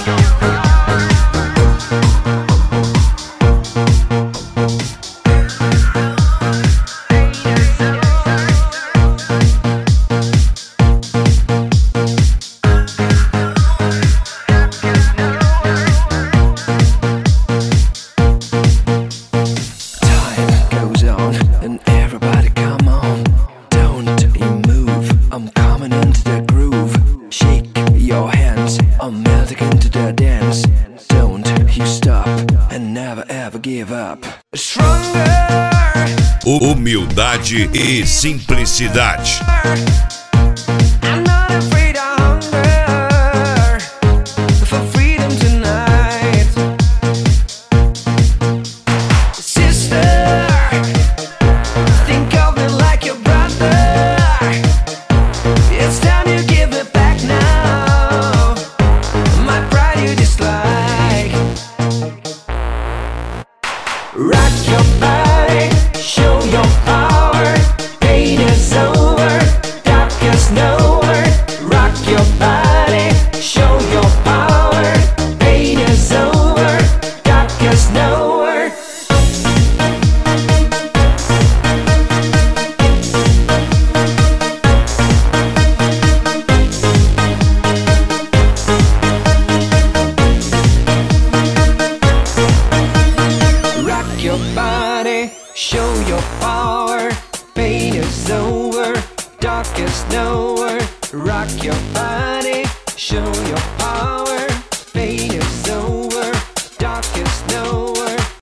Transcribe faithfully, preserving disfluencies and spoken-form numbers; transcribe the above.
Humildade e simplicidade. Rock your body, show your power. Pain is over, dark is nowhere. Rock your body, show your power. Pain is over, dark is nowhere. Rock your body, show your power. Pain is over, dark is nowhere. Rock your body, show your power.